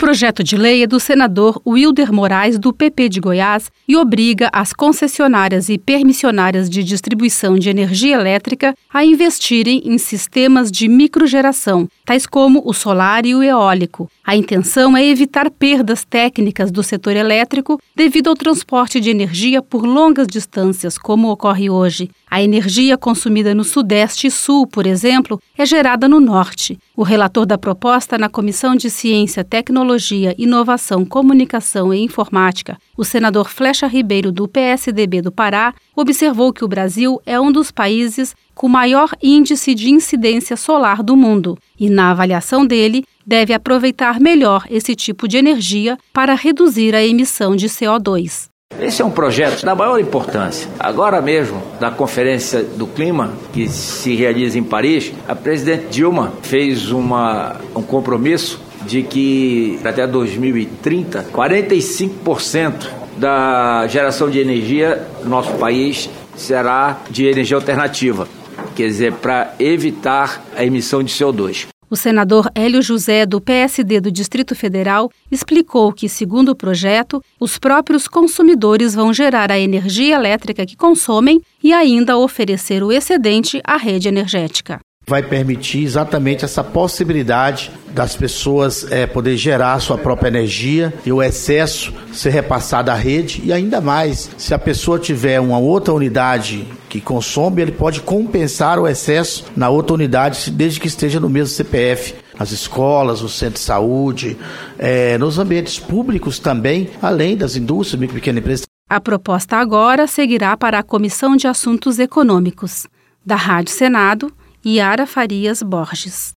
projeto de lei é do senador Wilder Moraes, do PP de Goiás, e obriga as concessionárias e permissionárias de distribuição de energia elétrica a investirem em sistemas de microgeração, tais como o solar e o eólico. A intenção é evitar perdas técnicas do setor elétrico devido ao transporte de energia por longas distâncias, como ocorre hoje. A energia consumida no Sudeste e Sul, por exemplo, é gerada no Norte. O relator da proposta na Comissão de Ciência, Tecnologia, Inovação, Comunicação e Informática, o senador Flecha Ribeiro, do PSDB do Pará, observou que o Brasil é um dos países com maior índice de incidência solar do mundo e, na avaliação dele, deve aproveitar melhor esse tipo de energia para reduzir a emissão de CO2. Esse é um projeto da maior importância. Agora mesmo, na Conferência do Clima, que se realiza em Paris, a presidente Dilma fez um compromisso de que até 2030, 45% da geração de energia do nosso país será de energia alternativa, quer dizer, para evitar a emissão de CO2. O senador Hélio José, do PSD do Distrito Federal, explicou que, segundo o projeto, os próprios consumidores vão gerar a energia elétrica que consomem e ainda oferecer o excedente à rede energética. Vai permitir exatamente essa possibilidade das pessoas poder gerar sua própria energia e o excesso ser repassado à rede, e ainda mais, se a pessoa tiver uma outra unidade que consome, ele pode compensar o excesso na outra unidade, desde que esteja no mesmo CPF, nas escolas, no centro de saúde, nos ambientes públicos também, além das indústrias, micro e pequenas empresas. A proposta agora seguirá para a Comissão de Assuntos Econômicos. Da Rádio Senado, Yara Farias Borges.